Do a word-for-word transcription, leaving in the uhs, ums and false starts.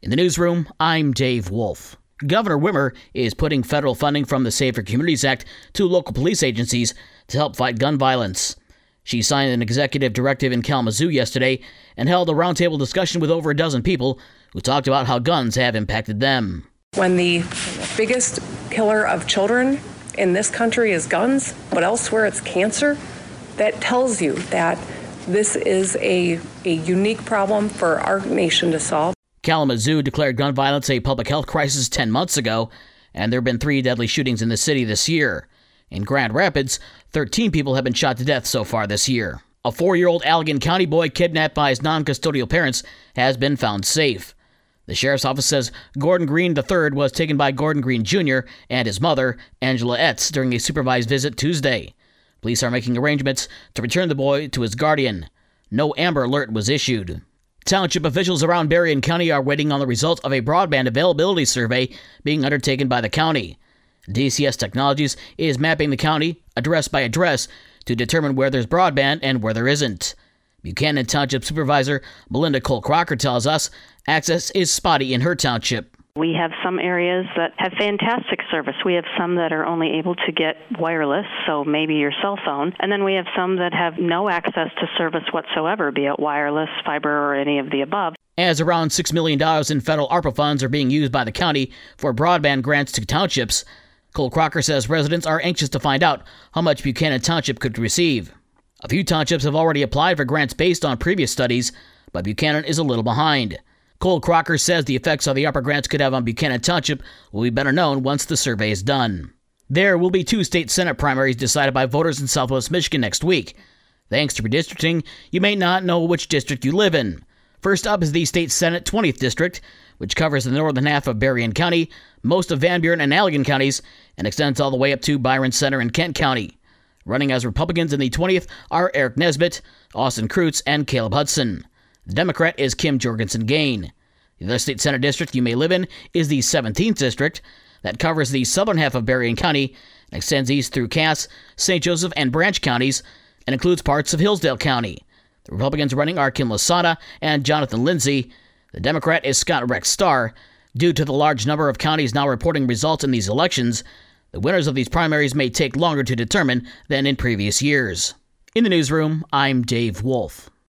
In the newsroom, I'm Dave Wolf. Governor Whitmer is putting federal funding from the Safer Communities Act to local police agencies to help fight gun violence. She signed an executive directive in Kalamazoo yesterday and held a roundtable discussion with over a dozen people who talked about how guns have impacted them. When the biggest killer of children in this country is guns, but elsewhere it's cancer, that tells you that this is a, a unique problem for our nation to solve. Kalamazoo declared gun violence a public health crisis ten months ago, and there have been three deadly shootings in the city this year. In Grand Rapids, thirteen people have been shot to death so far this year. A four-year-old Allegan County boy kidnapped by his non-custodial parents has been found safe. The sheriff's office says Gordon Green the third was taken by Gordon Green Junior and his mother, Angela Etz, during a supervised visit Tuesday. Police are making arrangements to return the boy to his guardian. No Amber Alert was issued. Township officials around Berrien County are waiting on the results of a broadband availability survey being undertaken by the county. D C S Technologies is mapping the county, address by address, to determine where there's broadband and where there isn't. Buchanan Township Supervisor Melinda Cole-Crocker tells us access is spotty in her township. We have some areas that have fantastic service. We have some that are only able to get wireless, so maybe your cell phone. And then we have some that have no access to service whatsoever, be it wireless, fiber, or any of the above. As around six million dollars in federal ARPA funds are being used by the county for broadband grants to townships, Cole-Crocker says residents are anxious to find out how much Buchanan Township could receive. A few townships have already applied for grants based on previous studies, but Buchanan is a little behind. Cole-Crocker says the effects of the ARPA grants could have on Buchanan Township will be better known once the survey is done. There will be two state Senate primaries decided by voters in Southwest Michigan next week. Thanks to redistricting, you may not know which district you live in. First up is the state Senate twentieth District, which covers the northern half of Berrien County, most of Van Buren and Allegan counties, and extends all the way up to Byron Center and Kent County. Running as Republicans in the twentieth are Eric Nesbitt, Austin Kreutz, and Caleb Hudson. The Democrat is Kim Jorgensen Gain. The other state Senate district you may live in is the seventeenth District, that covers the southern half of Berrien County and extends east through Cass, Saint Joseph, and Branch counties, and includes parts of Hillsdale County. The Republicans running are Kim Lasada and Jonathan Lindsay. The Democrat is Scott Rex Starr. Due to the large number of counties now reporting results in these elections, the winners of these primaries may take longer to determine than in previous years. In the newsroom, I'm Dave Wolf.